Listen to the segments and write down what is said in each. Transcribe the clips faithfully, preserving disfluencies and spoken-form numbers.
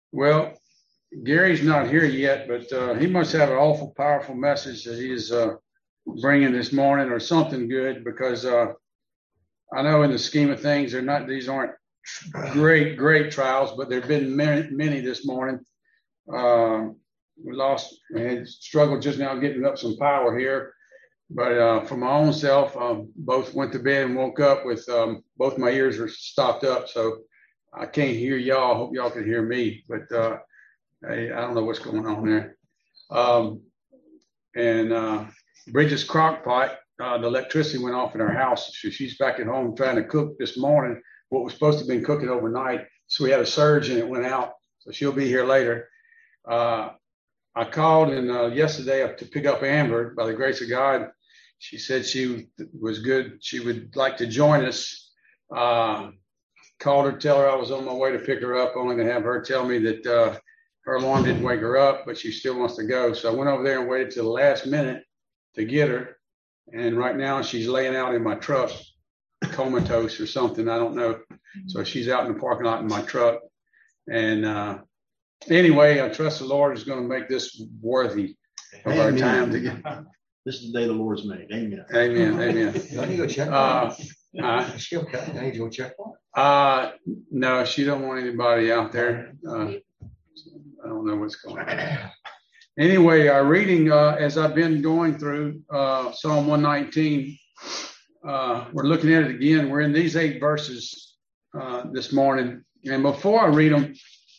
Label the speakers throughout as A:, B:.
A: Well, Gary's not here yet, but uh, he must have an awful powerful message that he's uh, bringing this morning, or something good, because uh, I know in the scheme of things, they're not; these aren't great, great trials, but there've been many, many this morning. Uh, we lost and struggled just now getting up some power here, but uh, for my own self, um, both went to bed and woke up with um, both my ears are stopped up, so I can't hear y'all. I hope y'all can hear me, but. Uh, I, I don't know what's going on there. Um, and uh, Bridget's crock pot, uh, the electricity went off in her house. So she's back at home trying to cook this morning what was supposed to have been cooking overnight. So we had a surge and it went out. So she'll be here later. Uh, I called and uh, yesterday to pick up Amber. By the grace of God, she said she was good. She would like to join us. Uh, called her, tell her I was on my way to pick her up, only to have her tell me that uh, her alarm didn't wake her up, but she still wants to go. So I went over there and waited till the last minute to get her. And right now she's laying out in my truck, comatose or something. I don't know. So she's out in the parking lot in my truck. And uh, anyway, I trust the Lord is going to make this worthy of Amen. Our time to get.
B: This is the day the Lord's made. Amen.
A: Amen. Amen.
C: I need to go check
A: uh,
C: uh, is she okay? I need to go check on
A: her. Uh, no, she don't want anybody out there. Uh, I don't know what's going on. Anyway, our reading, uh, as I've been going through uh, Psalm one nineteen, uh, we're looking at it again. We're in these eight verses uh, this morning. And before I read them,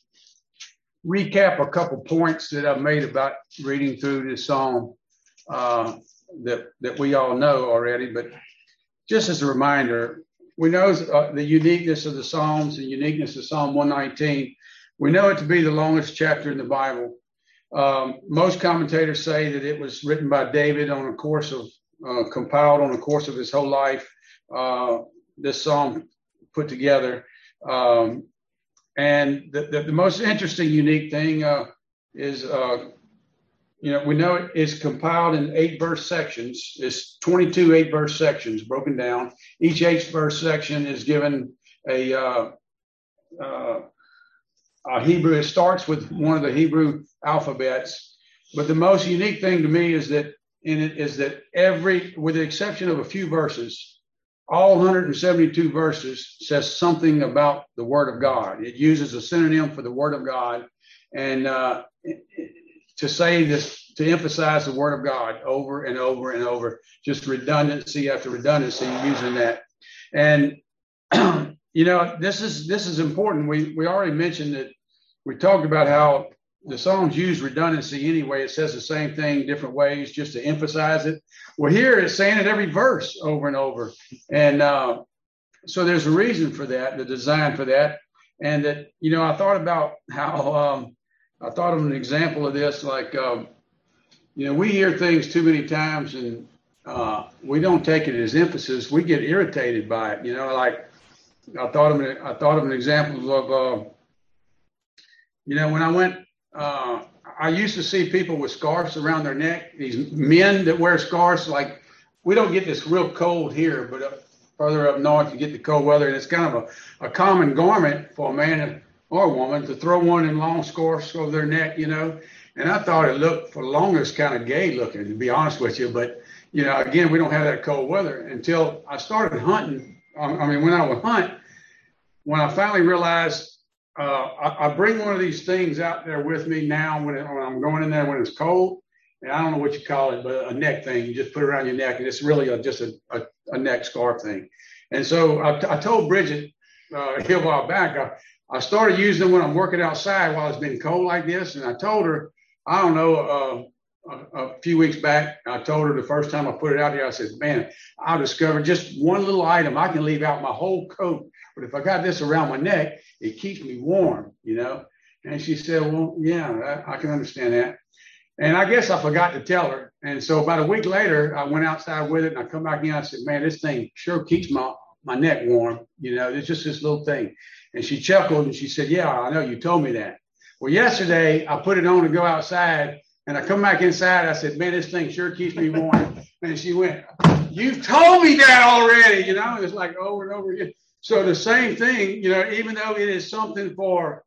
A: recap a couple points that I've made about reading through this psalm uh, that, that we all know already. But just as a reminder, we know uh, the uniqueness of the Psalms, the uniqueness of Psalm one nineteen. We know it to be the longest chapter in the Bible. Um, most commentators say that it was written by David on a course of, uh, compiled on the course of his whole life. Uh, this psalm put together. Um, and the, the, the most interesting, unique thing uh, is, uh, you know, we know it is compiled in eight verse sections. It's twenty-two eight verse sections broken down. Each eight verse section is given a, uh, uh, Uh, Hebrew. It starts with one of the Hebrew alphabets, but the most unique thing to me is that in it is that every, with the exception of a few verses, all one hundred seventy-two verses says something about the Word of God. It uses a synonym for the Word of God, and uh, to say this, to emphasize the Word of God over and over and over, just redundancy after redundancy using that. And you know, this is this is important. We we already mentioned that we talked about how the Psalms use redundancy anyway. It says the same thing different ways just to emphasize it. Well, here it's saying it every verse over and over. And uh, so there's a reason for that, the design for that. And that, you know, I thought about how um, I thought of an example of this, like, um, you know, we hear things too many times and uh, we don't take it as emphasis. We get irritated by it, you know, like, I thought of an, I thought of an example of, uh, you know, when I went, uh, I used to see people with scarves around their neck, these men that wear scarves. Like, we don't get this real cold here, but up, further up north, you get the cold weather. And it's kind of a, a common garment for a man or a woman to throw one in long scarves over their neck, you know. And I thought it looked, for the longest, kind of gay looking, to be honest with you. But, you know, again, we don't have that cold weather until I started hunting. I mean, when I would hunt, when I finally realized uh, I, I bring one of these things out there with me now when, it, when I'm going in there when it's cold, and I don't know what you call it, but a neck thing. You just put it around your neck, and it's really a, just a, a, a neck scarf thing. And so I, I told Bridget uh, a while back, I, I started using them when I'm working outside while it's been cold like this, and I told her, I don't know, uh, A, a few weeks back, I told her the first time I put it out there, I said, man, I discovered just one little item. I can leave out my whole coat, but if I got this around my neck, it keeps me warm, you know? And she said, well, yeah, I, I can understand that. And I guess I forgot to tell her. And so about a week later, I went outside with it and I come back in. I said, man, this thing sure keeps my, my neck warm. You know, it's just this little thing. And she chuckled and she said, yeah, I know, you told me that. Well, yesterday I put it on to go outside. And I come back inside, I said, man, this thing sure keeps me warm. And she went, you've told me that already, you know, it's like over and over again. So the same thing, you know, even though it is something for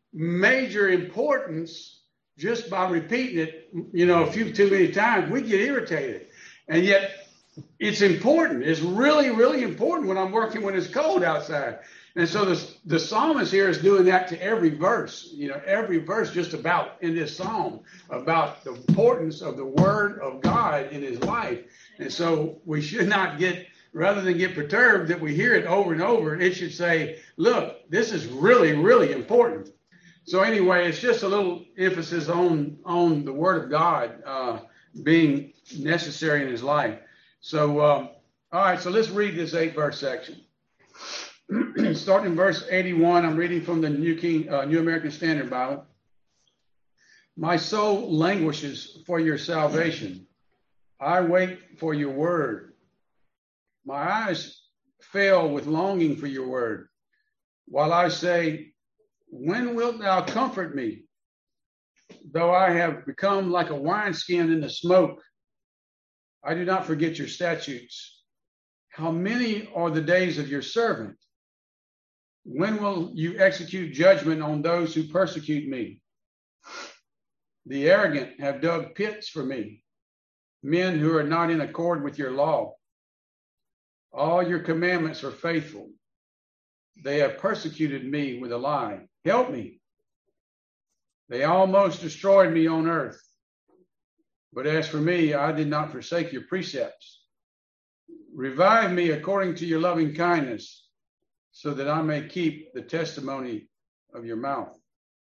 A: major importance just by repeating it, you know, a few too many times, we get irritated. And yet it's important. It's really, really important when I'm working when it's cold outside. And so the, the psalmist here is doing that to every verse, you know, every verse just about in this psalm about the importance of the word of God in his life. And so we should not get, rather than get perturbed that we hear it over and over, it should say, look, this is really, really important. So anyway, it's just a little emphasis on, on the word of God uh, being necessary in his life. So, um, all right, so let's read this eight verse section. Starting in verse eighty-one, I'm reading from the New King, uh, New American Standard Bible. My soul languishes for your salvation. I wait for your word. My eyes fail with longing for your word. While I say, when wilt thou comfort me? Though I have become like a wineskin in the smoke, I do not forget your statutes. How many are the days of your servant? When will you execute judgment on those who persecute me? The arrogant have dug pits for me, men who are not in accord with your law. All your commandments are faithful. They have persecuted me with a lie. Help me. They almost destroyed me on earth. But as for me, I did not forsake your precepts. Revive me according to your loving kindness, so that I may keep the testimony of your mouth.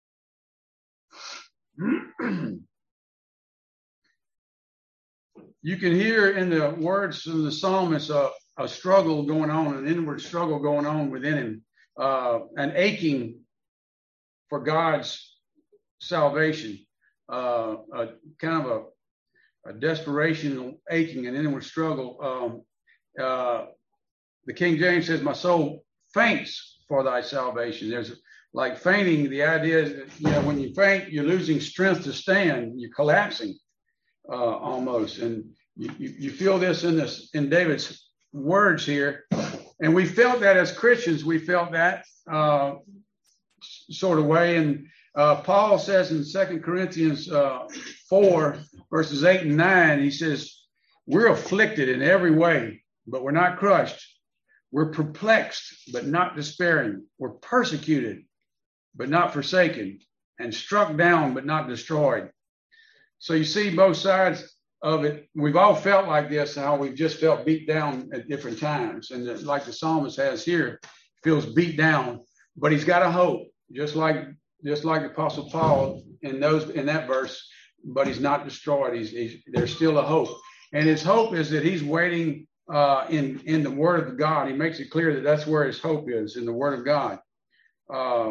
A: You can hear in the words of the psalmist a, a struggle going on, an inward struggle going on within him, uh, an aching for God's salvation, uh, a kind of a, a desperation, aching, an inward struggle. Um, uh, the King James says, my soul faints for thy salvation. There's like fainting. The idea is that, you know, when you faint, you're losing strength to stand. You're collapsing uh, almost. And you, you, you feel this in this in David's words here. And we felt that as Christians, we felt that uh, sort of way. And uh, Paul says in Second Corinthians uh, four, verses eight and nine, he says, we're afflicted in every way, but we're not crushed. We're perplexed, but not despairing. We're persecuted, but not forsaken, and struck down, but not destroyed. So you see both sides of it. We've all felt like this, how we've just felt beat down at different times. And the, like the psalmist has here, feels beat down, but he's got a hope, just like just like the Apostle Paul in those in that verse, but he's not destroyed. He's, he's there's still a hope. And his hope is that he's waiting uh, in, in the word of God. He makes it clear that that's where his hope is, in the word of God. Uh,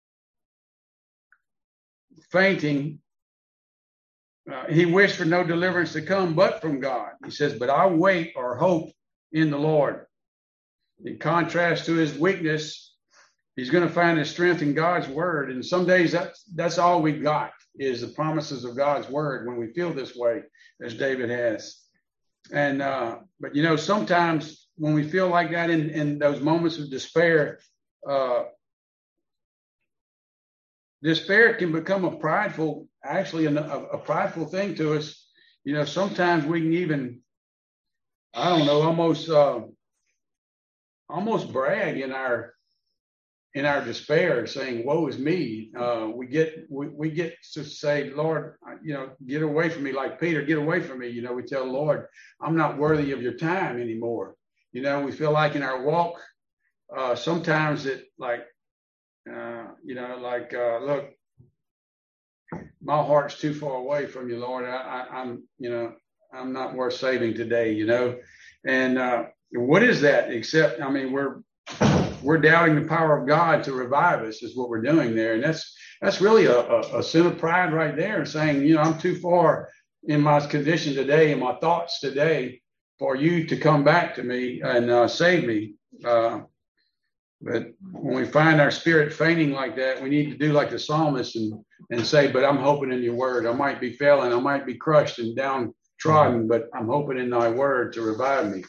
A: fainting, uh, he wished for no deliverance to come but from God. He says, but I wait or hope in the Lord. In contrast to his weakness, he's going to find his strength in God's word. And some days that's, that's all we've got is the promises of God's word when we feel this way, as David has. And, uh, but, you know, sometimes when we feel like that in, in those moments of despair, uh, despair can become a prideful, actually a, a prideful thing to us. You know, sometimes we can even, I don't know, almost, uh, almost brag in our, in our despair, saying, woe is me. Uh, we get, we, we get to say, Lord, you know, get away from me, like Peter, get away from me. You know, we tell the Lord, I'm not worthy of your time anymore. You know, we feel like in our walk, uh, sometimes it like, uh, you know, like, uh, look, my heart's too far away from you, Lord. I, I, I'm, you know, I'm not worth saving today, you know. And uh, what is that except, I mean, we're, We're doubting the power of God to revive us is what we're doing there. And that's that's really a, a, a sin of pride right there, saying, you know, I'm too far in my condition today and my thoughts today for you to come back to me and uh, save me. Uh, but when we find our spirit fainting like that, we need to do like the psalmist and, and say, but I'm hoping in your word. I might be failing. I might be crushed and downtrodden, but I'm hoping in thy word to revive me.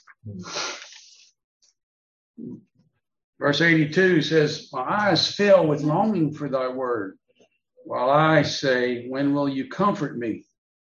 A: Verse eighty-two says, my eyes fill with longing for thy word. while I say, when will you comfort me?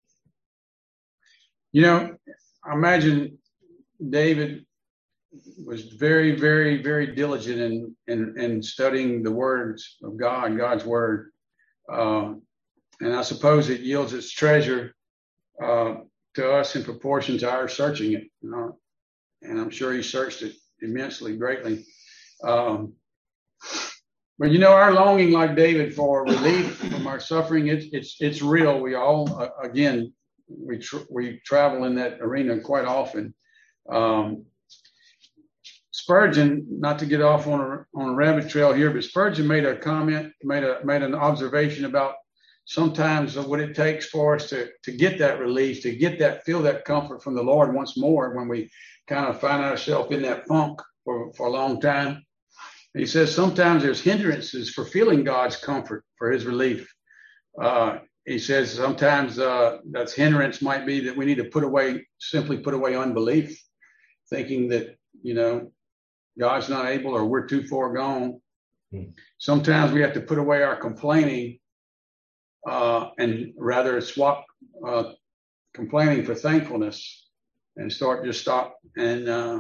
A: You know, I imagine David was very, very, very diligent in, in, in studying the words of God, God's word. Uh, and I suppose it yields its treasure uh, to us in proportion to our searching it. You know? And I'm sure he searched it immensely, greatly. Um, but, you know, our longing, like David, for relief from our suffering, it's it's it's real. We all, uh, again, we tr- we travel in that arena quite often. Um, Spurgeon, not to get off on a on a rabbit trail here, but Spurgeon made a comment, made a made an observation about sometimes what it takes for us to to get that relief, to get that feel that comfort from the Lord once more when we kind of find ourselves in that funk for, for a long time. And he says sometimes there's hindrances for feeling God's comfort, for His relief. Uh, he says sometimes uh, that's hindrance might be that we need to put away, simply put away unbelief, thinking that, you know, God's not able or we're too far gone. Hmm. Sometimes we have to put away our complaining uh, and rather swap uh, complaining for thankfulness and start just stop and uh,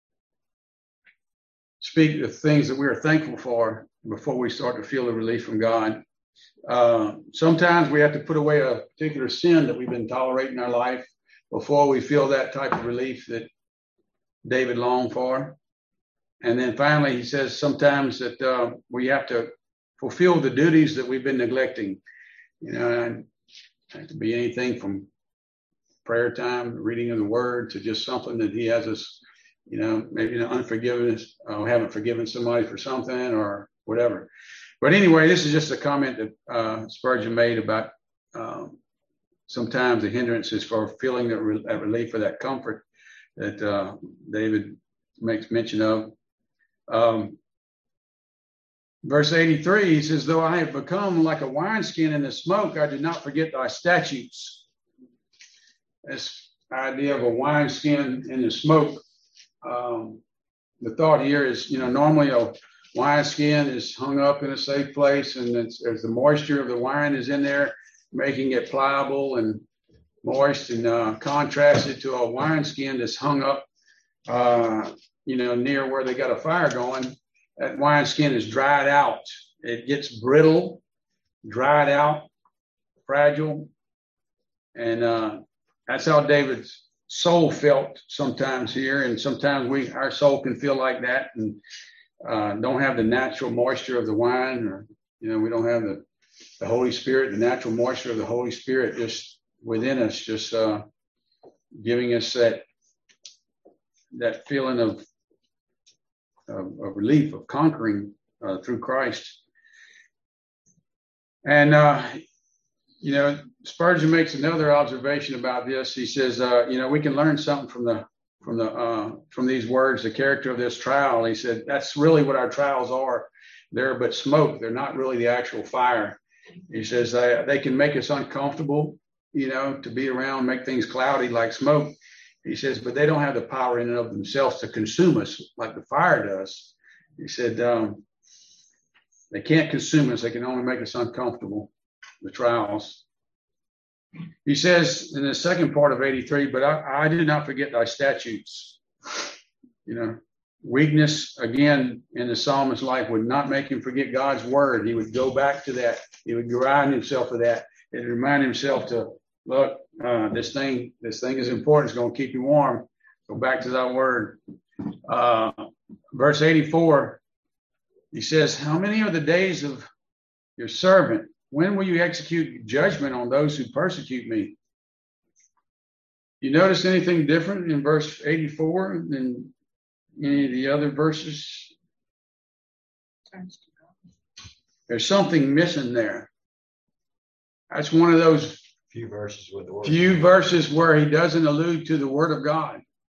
A: speak the things that we are thankful for before we start to feel the relief from God. Uh, sometimes we have to put away a particular sin that we've been tolerating in our life before we feel that type of relief that David longed for. And then finally, he says sometimes that uh, we have to fulfill the duties that we've been neglecting. You know, and it could be anything from prayer time, reading of the word, to just something that he has us, you know, maybe an unforgiveness, uh, haven't forgiven somebody for something or whatever. But anyway, this is just a comment that uh, Spurgeon made about um, sometimes the hindrances for feeling that, re- that relief or that comfort that uh, David makes mention of. Um, verse eighty-three, he says, though I have become like a wineskin in the smoke, I did not forget thy statutes. This idea of a wineskin in the smoke. Um, the thought here is, you know, normally a wineskin is hung up in a safe place, and it's, there's the moisture of the wine is in there, making it pliable and moist, and uh, contrasted to a wineskin that's hung up, uh, you know, near where they got a fire going. That wineskin is dried out. It gets brittle, dried out, fragile. And uh, that's how David's soul felt sometimes here. And sometimes we, our soul can feel like that and uh, don't have the natural moisture of the wine, or, you know, we don't have the, the Holy Spirit, the natural moisture of the Holy Spirit just within us, just uh, giving us that, that feeling of, of, of relief, of conquering uh, through Christ. And, uh, you know, Spurgeon makes another observation about this. He says, uh, you know, we can learn something from the, from the, uh, from these words, the character of this trial. He said, that's really what our trials are. They're but smoke. They're not really the actual fire. He says they, they can make us uncomfortable, you know, to be around, make things cloudy like smoke. He says, but they don't have the power in and of themselves to consume us like the fire does. He said, um, they can't consume us. They can only make us uncomfortable, the trials. He says in the second part of eighty-three, but I, I do not forget thy statutes. You know, weakness, again, in the psalmist's life would not make him forget God's word. He would go back to that. He would remind himself of that and remind himself to, look, uh, this thing, this thing is important. It's going to keep you warm. Go back to that word. Uh, verse eighty-four, he says, how many are the days of your servant? When will you execute judgment on those who persecute me? You notice anything different in verse eighty-four than any of the other verses? There's something missing there. That's one of those
C: few verses with the word.
A: Few verses where he doesn't allude to the word of God.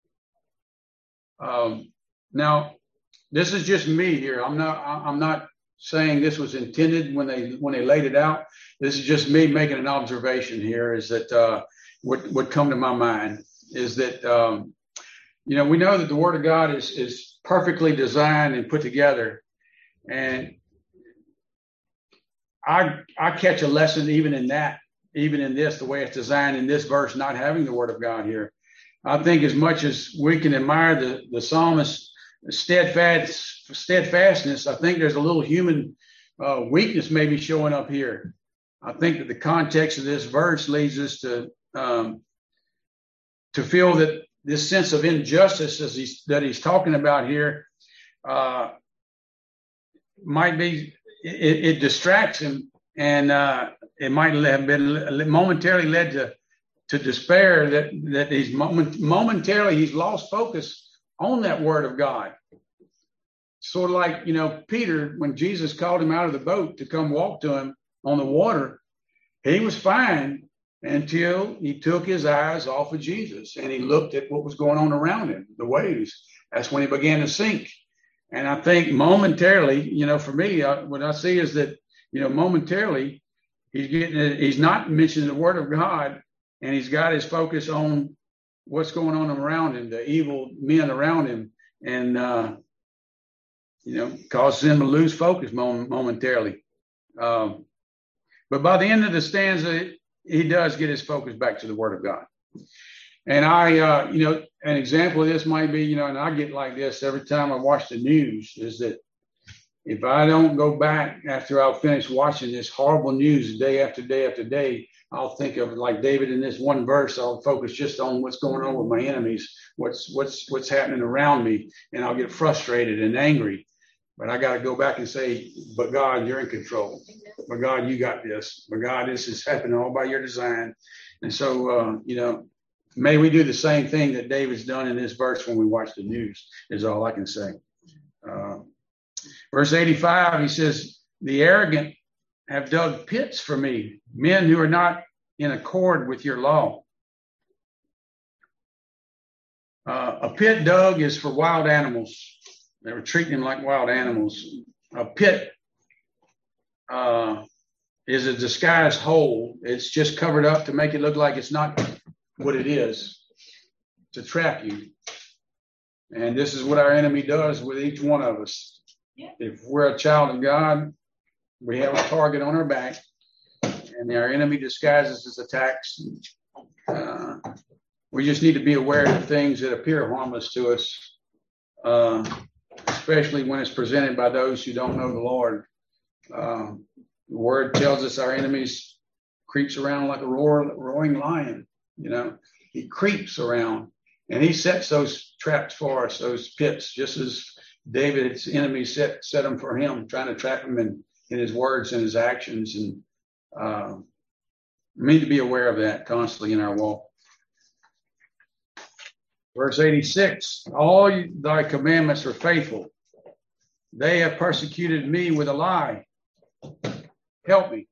A: Um, now, this is just me here. I'm not. I'm not saying this was intended when they when they laid it out. This is just me making an observation here. Is that uh, what would come to my mind is that um, you know, we know that the word of God is is perfectly designed and put together, and I I catch a lesson even in that, even in this, the way it's designed in this verse, not having the word of God here. I think as much as we can admire the, the psalmist's steadfast, steadfastness, I think there's a little human uh, weakness maybe showing up here. I think that the context of this verse leads us to um, to feel that this sense of injustice as he's, that he's talking about here uh, might be, it, it distracts him, and uh, it might have been momentarily led to to despair that that he's moment, momentarily he's lost focus on that word of God. Sort of like, you know, Peter, when Jesus called him out of the boat to come walk to him on the water, he was fine until he took his eyes off of Jesus and he looked at what was going on around him, the waves. That's when he began to sink. And I think momentarily, you know, for me, I, what I see is that, you know, momentarily he's getting, he's not mentioning the word of God, and he's got his focus on what's going on around him, the evil men around him, and, uh, you know, causes him to lose focus moment, momentarily. Um, but by the end of the stanza, he does get his focus back to the word of God. And I, uh, you know, an example of this might be, you know, and I get like this every time I watch the news, is that if I don't go back after I'll finish watching this horrible news day after day after day, I'll think of, like David in this one verse, I'll focus just on what's going on with my enemies, what's what's what's happening around me, and I'll get frustrated and angry. But I got to go back and say, but God, you're in control. But God, you got this. But God, this is happening all by your design. And so, uh, you know, may we do the same thing that David's done in this verse when we watch the news, is all I can say. Uh, verse eighty-five, he says, the arrogant have dug pits for me, men who are not in accord with your law. Uh, a pit dug is for wild animals. They were treating them like wild animals. A pit uh, is a disguised hole. It's just covered up to make it look like it's not what it is, to trap you. And this is what our enemy does with each one of us. Yeah. If we're a child of God, we have a target on our back, and our enemy disguises his attacks. Uh, we just need to be aware of things that appear harmless to us, uh, especially when it's presented by those who don't know the Lord. Uh, the word tells us our enemies creeps around like a roar, roaring lion. You know, he creeps around, and he sets those traps for us, those pits, just as David's enemies set set them for him, trying to trap him in, in his words and his actions. And uh, we need to be aware of that constantly in our walk. Verse eighty-six, all thy commandments are faithful. They have persecuted me with a lie. Help me.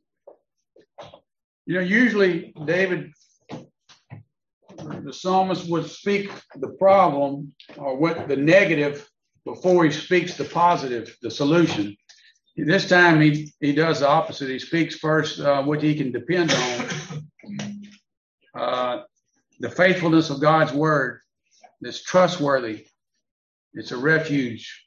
A: You know, usually David, the psalmist, would speak the problem or what the negative before he speaks the positive, the solution. This time he, he does the opposite. He speaks first uh, what he can depend on. Uh, the faithfulness of God's word is trustworthy. It's a refuge.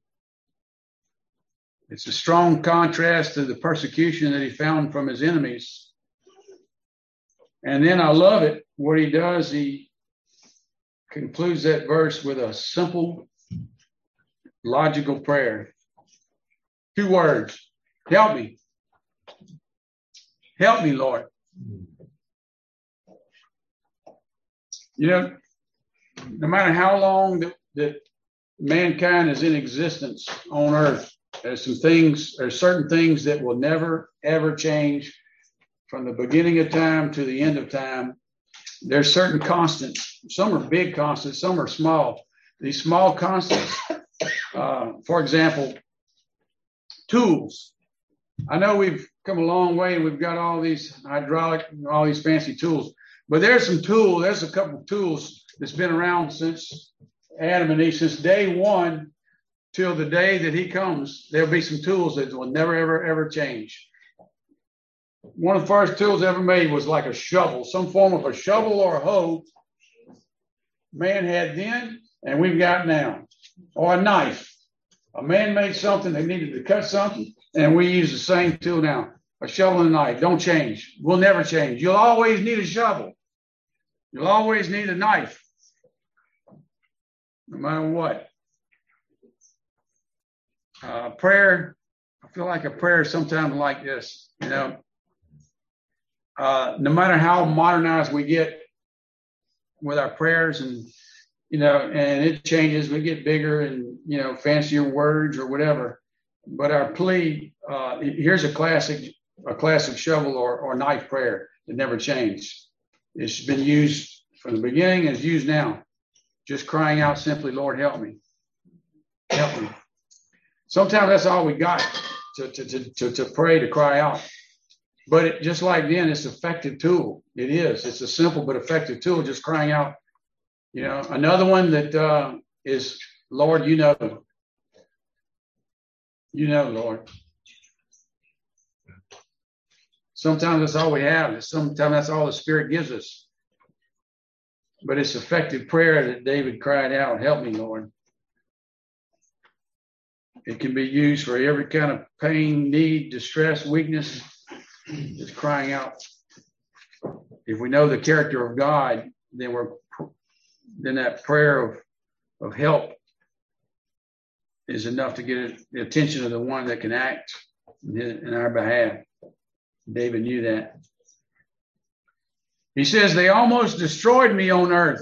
A: It's a strong contrast to the persecution that he found from his enemies. And then I love it. What he does, he concludes that verse with a simple, logical prayer. Two words. Help me. Help me, Lord. You know, no matter how long that, that mankind is in existence on earth, there's some things, there's certain things that will never, ever change from the beginning of time to the end of time. There's certain constants. Some are big constants, some are small. These small constants, uh, for example, tools. I know we've come a long way and we've got all these hydraulic, all these fancy tools, but there's some tools, there's a couple of tools that's been around since Adam and Eve, since day one till the day that he comes. There'll be some tools that will never, ever, ever change. One of the first tools ever made was like a shovel, some form of a shovel or a hoe man had then, and we've got now, or a knife. A man made something, they needed to cut something, And we use the same tool now. A shovel and a knife. Don't change. We'll never change. You'll always need a shovel. You'll always need a knife. No matter what. Uh, prayer, I feel like a prayer sometimes like this, you know. Uh, no matter how modernized we get with our prayers and, you know, and it changes, we get bigger and, you know, fancier words or whatever. But our plea, uh, here's a classic, a classic shovel or, or knife prayer that never changed. It's been used from the beginning and it's used now. Just crying out simply, Lord, help me. Help me. Sometimes that's all we got to, to, to, to, to pray, to cry out. But it, just like then, it's an effective tool. It is. It's a simple but effective tool, just crying out. You know, another one that uh, is, Lord, you know. You know, Lord. Sometimes that's all we have. Sometimes that's all the Spirit gives us. But it's effective prayer that David cried out, help me, Lord. It can be used for every kind of pain, need, distress, weakness. Just crying out. If we know the character of God, then we're then that prayer of, of help is enough to get the attention of the one that can act in, in our behalf. David knew that. He says, they almost destroyed me on earth.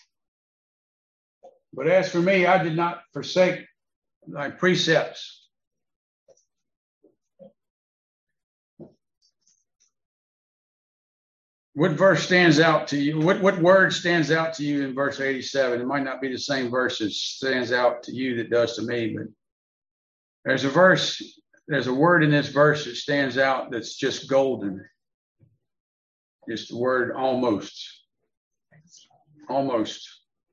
A: But as for me, I did not forsake thy precepts. What verse stands out to you? What, what word stands out to you in verse eighty-seven? It might not be the same verse that stands out to you that does to me, but there's a verse, there's a word in this verse that stands out that's just golden. It's the word almost. Almost.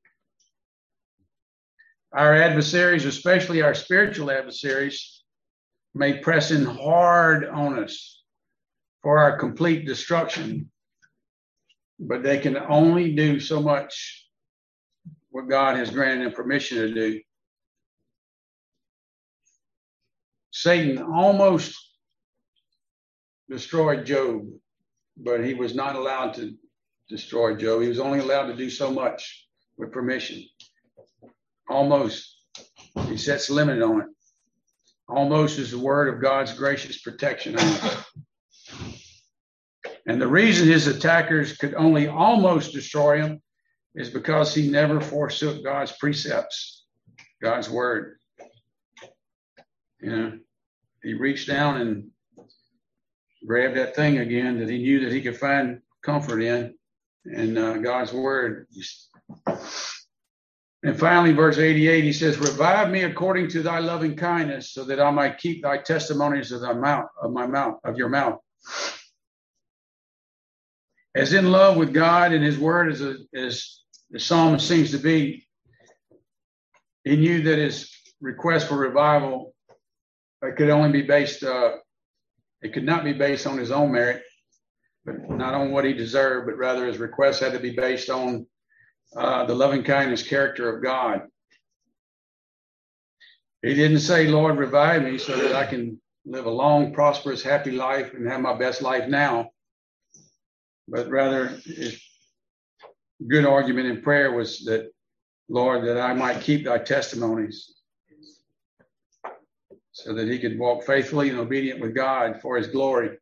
A: Our adversaries, especially our spiritual adversaries, may press in hard on us for our complete destruction. But they can only do so much what God has granted them permission to do. Satan almost destroyed Job, but he was not allowed to destroy Job. He was only allowed to do so much with permission. Almost. He sets a limit on it. Almost is the word of God's gracious protection on us. And the reason his attackers could only almost destroy him is because he never forsook God's precepts, God's word. You know, he reached down and grabbed that thing again that he knew that he could find comfort in, and uh, God's word. And finally, verse eighty-eight, he says, revive me according to thy loving kindness, so that I might keep thy testimonies of thy mouth, of my mouth, of your mouth. As in love with God and his word as, a, as the psalmist seems to be, he knew that his request for revival it could only be based, uh, it could not be based on his own merit, but not on what he deserved, but rather his request had to be based on uh, the loving kindness character of God. He didn't say, Lord, revive me so that I can live a long, prosperous, happy life and have my best life now. But rather, his good argument in prayer was that, Lord, that I might keep thy testimonies so that he could walk faithfully and obedient with God for his glory.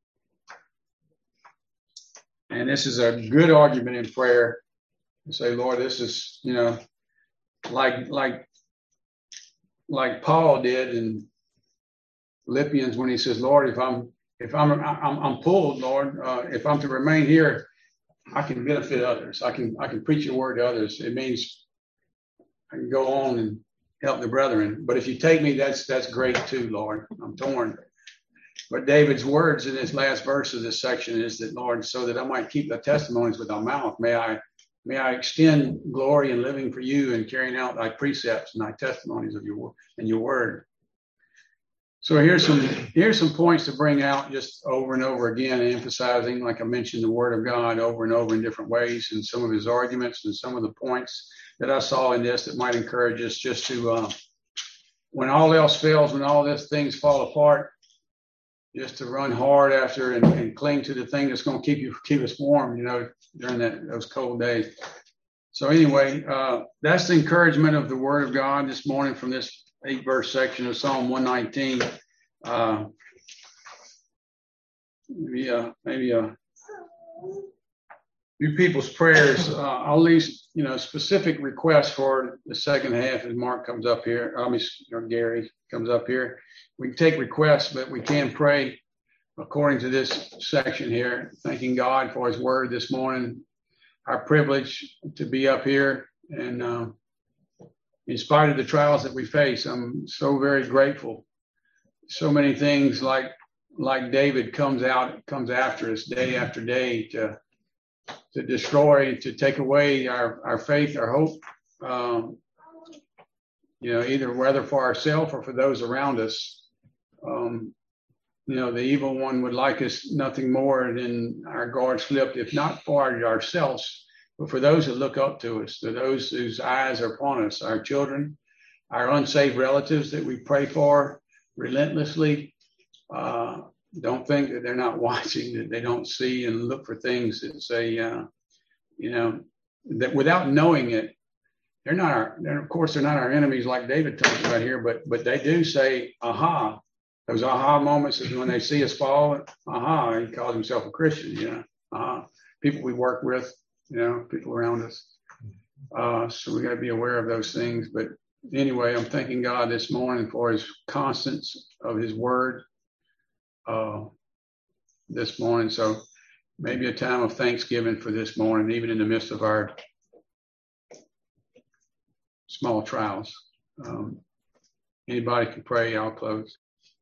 A: And this is a good argument in prayer to say, Lord, this is, you know, like, like, like Paul did in Philippians when he says, Lord, if I'm If I'm, I'm, I'm pulled, Lord, uh, if I'm to remain here, I can benefit others. I can, I can preach your word to others. It means I can go on and help the brethren. But if you take me, that's, that's great too, Lord. I'm torn. But David's words in this last verse of this section is that, Lord, so that I might keep the testimonies with thy mouth, may I, may I extend glory in living for you and carrying out thy precepts and thy testimonies of your and your word. So here's some here's some points to bring out just over and over again, emphasizing, like I mentioned, the word of God over and over in different ways, and some of his arguments and some of the points that I saw in this that might encourage us just to, uh, when all else fails, when all these things fall apart, just to run hard after and, and cling to the thing that's going to keep you keep us warm, you know, during that those cold days. So anyway, uh, that's the encouragement of the Word of God this morning from this eight verse section of Psalm one nineteen. Uh, maybe uh, maybe uh, you people's prayers. Uh, I'll leave you know specific requests for the second half as Mark comes up here. I mean, or Gary comes up here. We can take requests, but we can pray according to this section here, thanking God for His Word this morning. Our privilege to be up here, and uh, in spite of the trials that we face, I'm so very grateful. So many things like like David comes out, comes after us day after day to to destroy, to take away our, our faith, our hope. Um, you know, either whether for ourselves or for those around us. Um, you know, the evil one would like us nothing more than our guards flipped, if not for ourselves, but for those that look up to us, to those whose eyes are upon us, our children, our unsaved relatives that we pray for relentlessly. Uh, don't think that they're not watching, that they don't see and look for things that say, uh, you know, that without knowing it, they're not our, they're, of course, they're not our enemies like David talks about here, but but they do say, aha. Those aha moments is when they see us fall, aha, he calls himself a Christian, you know, aha. People we work with, you know, people around us. Uh, so we got to be aware of those things. But anyway, I'm thanking God this morning for His constance of His Word uh, this morning. So maybe a time of thanksgiving for this morning, even in the midst of our small trials. Um, anybody can pray. I'll close.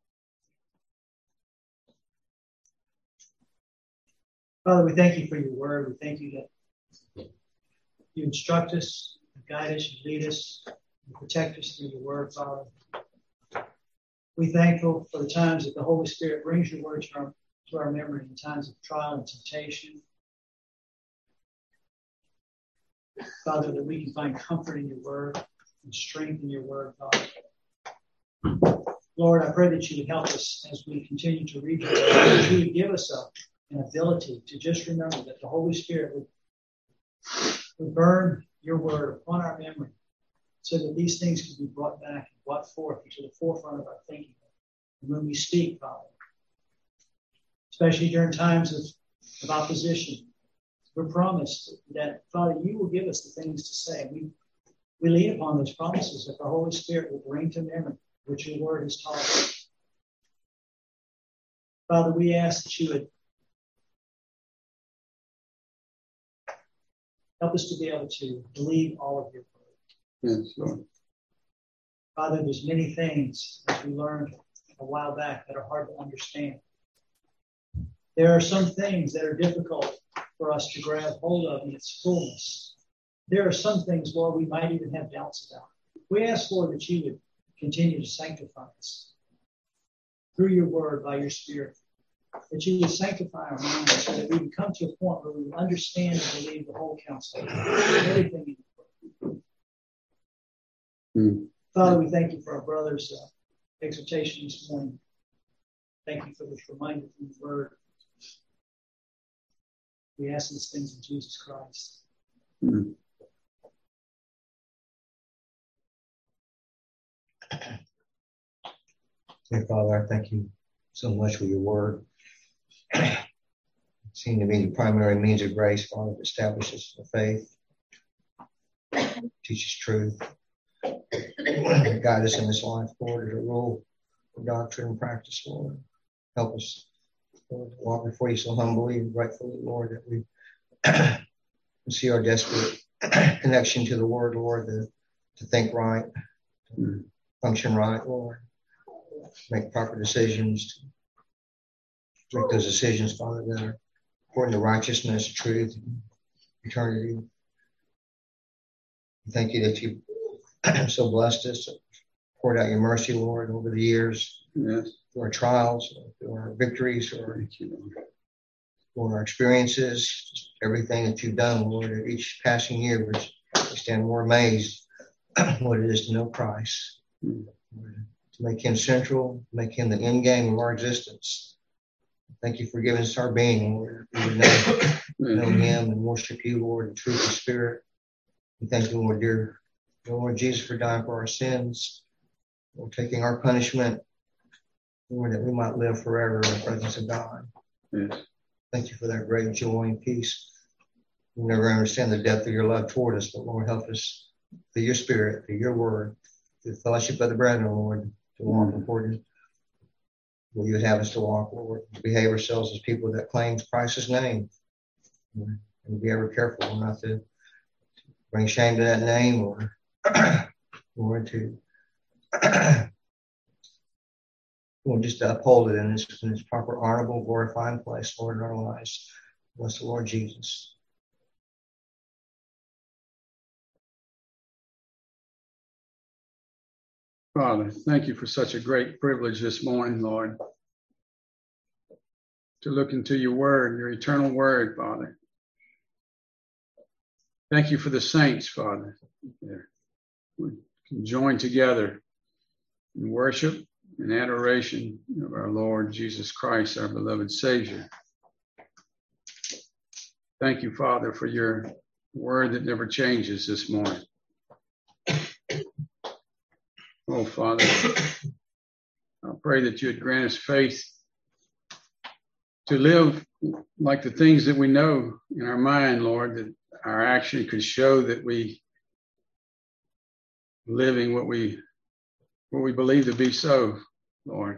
D: Father, we thank you for your word. We thank you that you instruct us, you guide us, you lead us, you protect us through your word, Father. We're thankful for the times that the Holy Spirit brings your word to our, to our memory in times of trial and temptation. Father, that we can find comfort in your word and strength in your word, Father. Lord, I pray that you would help us as we continue to read your word, that you would give us a an ability to just remember that the Holy Spirit would, would burn your word upon our memory so that these things can be brought back and brought forth into the forefront of our thinking. And when we speak, Father, especially during times of, of opposition, we're promised that, Father, you will give us the things to say. We, we lean upon those promises that the Holy Spirit will bring to memory what your word has taught us. Father, we ask that you would help us to be able to believe all of your word.
A: Yes, Lord.
D: Father, there's many things that we learned a while back that are hard to understand. There are some things that are difficult for us to grab hold of in its fullness. There are some things, Lord, we might even have doubts about. We ask, Lord, that you would continue to sanctify us through your word by your Spirit. That you would sanctify our minds so that we would come to a point where we would understand and believe the whole counsel, everything in the word. Mm. Father, we thank you for our brother's uh, exhortation this morning. Thank you for this reminder from the word. We ask these things in Jesus Christ. Mm.
C: Dear Father, I thank you so much for your word. It seemed to be the primary means of grace, Father, that establishes the faith, teaches truth, guide us in this life, Lord, as a rule for doctrine and practice, Lord. Help us, Lord, to walk before you so humbly and gratefully, Lord, that we see our desperate connection to the word, Lord, to, to think right, to function right, Lord, make proper decisions, to make those decisions, Father, that are according to righteousness, truth, and eternity. Thank you that you so blessed us, poured out your mercy, Lord, over the years, yes, through our trials, through our victories, or through our experiences, just everything that you've done, Lord. At each passing year, we stand more amazed what it is to know Christ, to make him central, make him the end game of our existence. Thank you for giving us our being, Lord. We would know, know him and worship you, Lord, in truth and spirit. We thank you, Lord, dear Lord Jesus, for dying for our sins, for taking our punishment, Lord, that we might live forever in the presence of God.
A: Yes.
C: Thank you for that great joy and peace. We'll never understand the depth of your love toward us, but Lord, help us through your spirit, through your word, through the fellowship of the brethren, Lord, to walk according where you would have us to walk, Lord, to behave ourselves as people that claim Christ's name. And be ever careful not to bring shame to that name or, Lord, to Lord, just to uphold it in its, in its proper, honorable, glorifying place, Lord, in our lives. Bless the Lord Jesus.
A: Father, thank you for such a great privilege this morning, Lord, to look into your word, your eternal word, Father. Thank you for the saints, Father. We can join together in worship and adoration of our Lord Jesus Christ, our beloved Savior. Thank you, Father, for your word that never changes this morning. Oh, Father, I pray that you would grant us faith to live like the things that we know in our mind, Lord, that our action could show that we living what we what we believe to be so, Lord.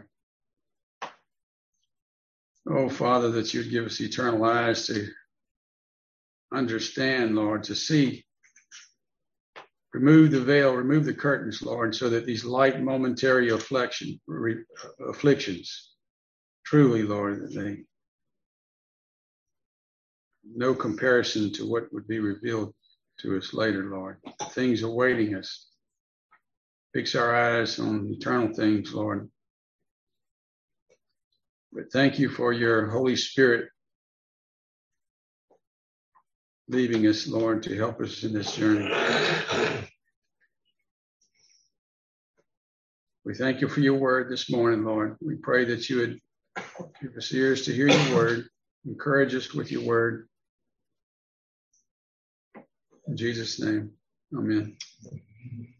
A: Oh, Father, that you'd give us eternal eyes to understand, Lord, to see. Remove the veil, remove the curtains, Lord, so that these light momentary affliction, re, afflictions, truly, Lord, that they no comparison to what would be revealed to us later, Lord. Things awaiting us. Fix our eyes on eternal things, Lord. But thank you for your Holy Spirit leaving us, Lord, to help us in this journey. We thank you for your word this morning, Lord. We pray that you would give us ears to hear your word, encourage us with your word. In Jesus' name, amen.